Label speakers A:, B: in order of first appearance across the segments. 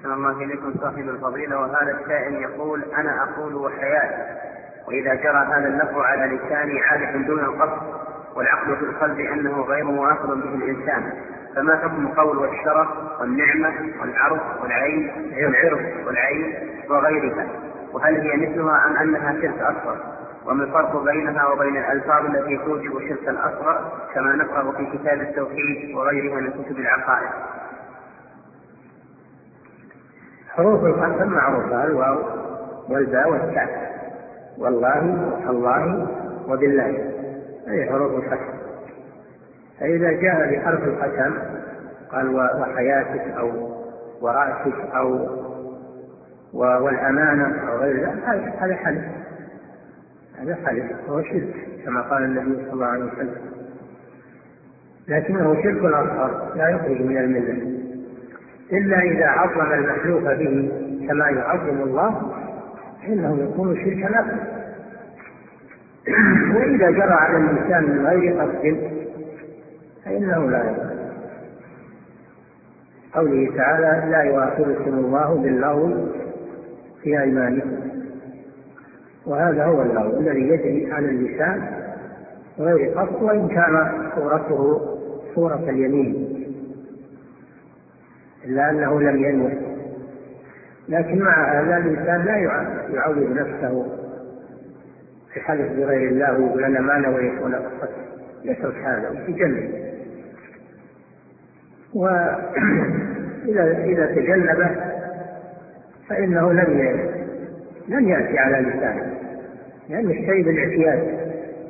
A: أحسن الله إليكم صاحب الفضيلة. وهذا السائل يقول: أنا أقول وحياتي، وإذا جرى هذا اللفظ على لساني عادة دون القصد، والعقل في القلب أنه غير مؤاخذ به الإنسان، فما حكم قول والشرف والنعمة والعرض والعين وغيرها؟ وهل هي مثلها أم أنها شرك أصغر؟ وما الفرق بينها وبين الألفاظ التي توجب شركا أصغر كما نقرأ في كتاب التوحيد وغيرها من كتب العقائد؟
B: حروف القسم معروفة: الواو والباء والتاء، والله وتالله وبالله، هذه حروف القسم. فإذا جاء بحرف القسم قال وحياتك أو ورأسك أو والأمانة أو غير ذلك، هذا حلف هو شرك كما قال النبي صلى الله عليه وسلم، لكنه شرك أصغر لا يخرج من الملة، إلا إذا عظم المحلوف به كما يعظم الله فإنه يكون شركا أكبر. وإذا جرى على الإنسان من غير قصد فإنه لا يكون. قوله تعالى: لا يؤاخذكم الله باللغو في أيمانكم، وهذا هو اللغو الذي يجري على اللسان غير قصد، وإن كان صورته صورة اليمين إلا أنه لم ينوي، لكن مع هذا الإنسان لا يعود نفسه في حلف بغير الله ويقول أنا ما نويت ولا قصدت، يترك هذا ويتجنب، وإذا تجنبه فإنه لن يأتي على لسانه، لأن الشيء بالاعتياد،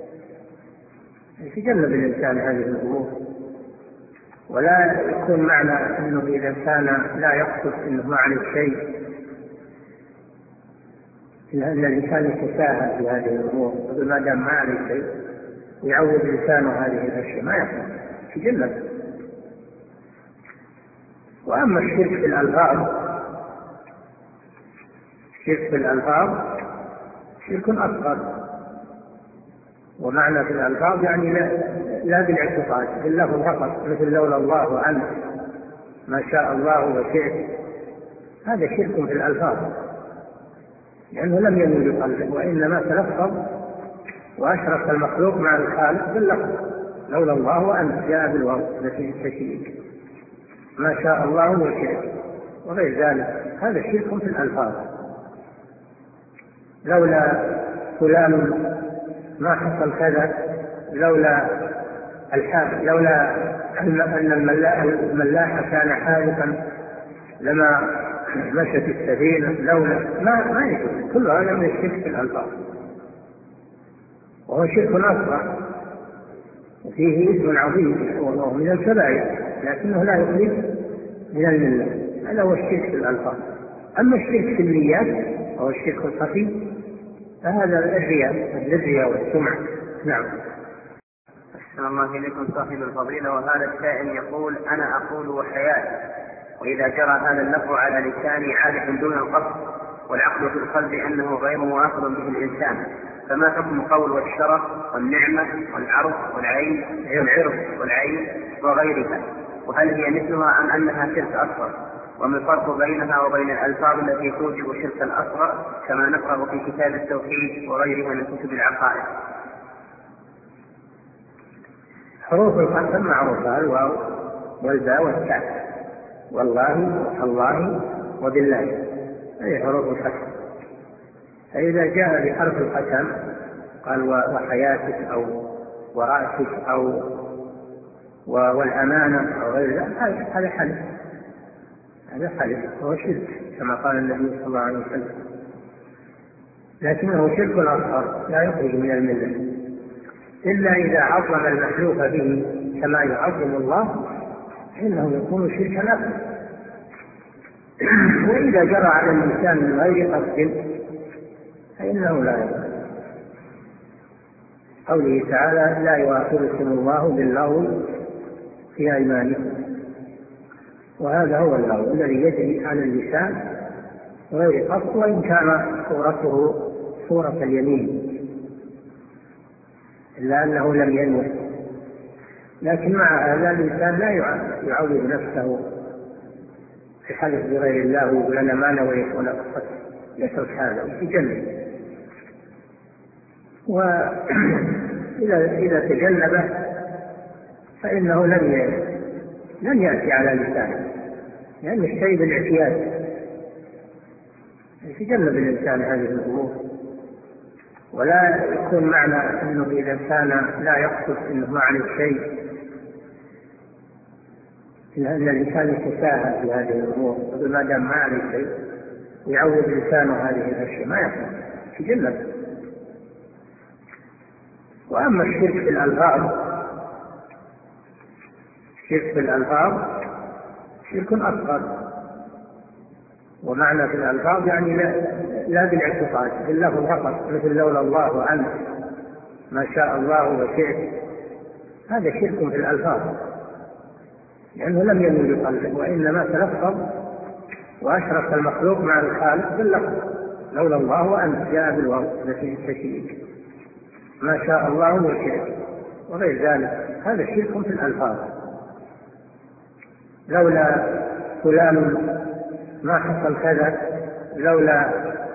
B: يتجنب الإنسان هذه الأمور، ولا يكون معنى أنه إذا كان لا يقصد أنه ما عليه شيء لأن الإنسان يتساهل في هذه الأمور، ما دام ما عليه شيء يعود لسانه هذه الأشياء ما يقصد، يتجنب. وأما الشرك في الألفاظ شرك أصغر، ومعنى في الألفاظ يعني لا بالاعتقاد، باللفظ فقط، مثل لولا الله وأنت، ما شاء الله وشئت، هذا شرك في الألفاظ لأنه لم ينوي بقلبه، وإنما تلفظ وأشرك المخلوق مع الخالق باللفظ، لولا الله وأنت جاء بالواو التي التشريك، ما شاء الله وشئت وغير ذلك، هذا شرك في الألفاظ. لولا فلان ما حصل كذا، لولا أن الملاح كان حالقا لما مشت السفينة، لولا ما يجوز، كل هذا من الشرك في الألفاظ، وهو شرك أصغر وفيه إثم عظيم وهو من الكبائر، لكنه لا يخرج من الملة، هذا هو الشرك في الألفاظ. أما الشرك في النيات وهو الشرك الخفي فهذا الرياء والسمعة. نعم.
A: أحسن الله إليكم صاحب الفضيلة. وهذا السائل يقول: أنا أقول وحياتي، وإذا جرى هذا اللفظ على لساني عادة دون القصد، والعقل في القلب أنه غير مؤاخذ به الإنسان، فما حكم قول والشرف والنعمة والعرض والعين وغيرها؟ وهل هي مثلها أم أنها شرك أصغر؟ وما الفرق بينها وبين الألفاظ التي توجب شركا أصغر كما نقرأ في كتاب التوحيد وغيرها من كتب العقائد؟
B: حروف القسم معروفة: الواو والباء والتاء، والله وتالله وبالله، هذه حروف القسم. فإذا جاء بحرف القسم قال وحياتك أو ورأسك أو والأمانة أو غير ذلك، هذا حلف هو شرك كما قال النبي صلى الله عليه وسلم، لكنه شرك أصغر لا يخرج من الملة، إلا إذا عظم المحلوف به كما يعظم الله فإنه يكون شركا أكبر. وإذا جرى على الإنسان من غير قصد فإنه لا يكون. قوله تعالى: لا يؤاخذكم الله باللغو في أيمانكم، وهذا هو اللغو الذي يجري على اللسان غير قصد، وإن كان صورته صورة اليمين إلا أنه لم ينوي، لكن مع هذا الإنسان لا يعود نفسه في حلف بغير الله ويقول أنا ما نويت ولا قصدت، يترك هذا ويتجنب. وإذا تجنبه فإنه لن يأتي على لسانه، لأن الشيء بالاعتياد. يتجنب الإنسان هذه الأمور، ولا يكون معنى أنه إذا كان لا يقصد أنه ما عليه شيء لأن الإنسان يتساهل في هذه الأمور، ما دام ما عليه شيء ويعود لسانه هذه الأشياء ما يقصد، يتجنب. وأما الشرك في الألفاظ، الشرك في الألفاظ شرك أصغر، ومعنى في الألفاظ يعني لا بالاعتقاد، باللفظ فقط، مثل لولا الله وأنت، ما شاء الله وشئت، هذا شرك في الألفاظ لأنه لم ينوي بقلبه، وإنما تلفظ وأشرك المخلوق مع الخالق باللفظ، لولا الله وأنت جاء بالواو التي تشريك، ما شاء الله وشئت وغير ذلك، هذا شرك في الألفاظ. لولا فلان ما حصل كذا، لولا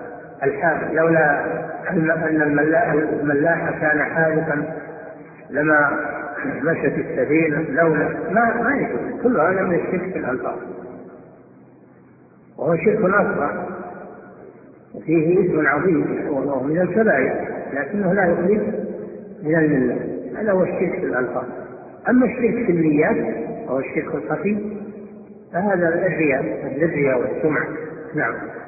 B: أن الملاح كان حادثا لما مشت السفينة، لولا ما يجوز. كل هذا من الشرك في الألفاظ، وهو شرك أصغر وفيه اسم عظيم وهو من الكبائر، لكنه لا يخرج من الملة. هذا هو الشرك في الألفاظ. أما الشرك في النيات وهو الشرك الخفي فهذا الرياء والسمعة. نعم.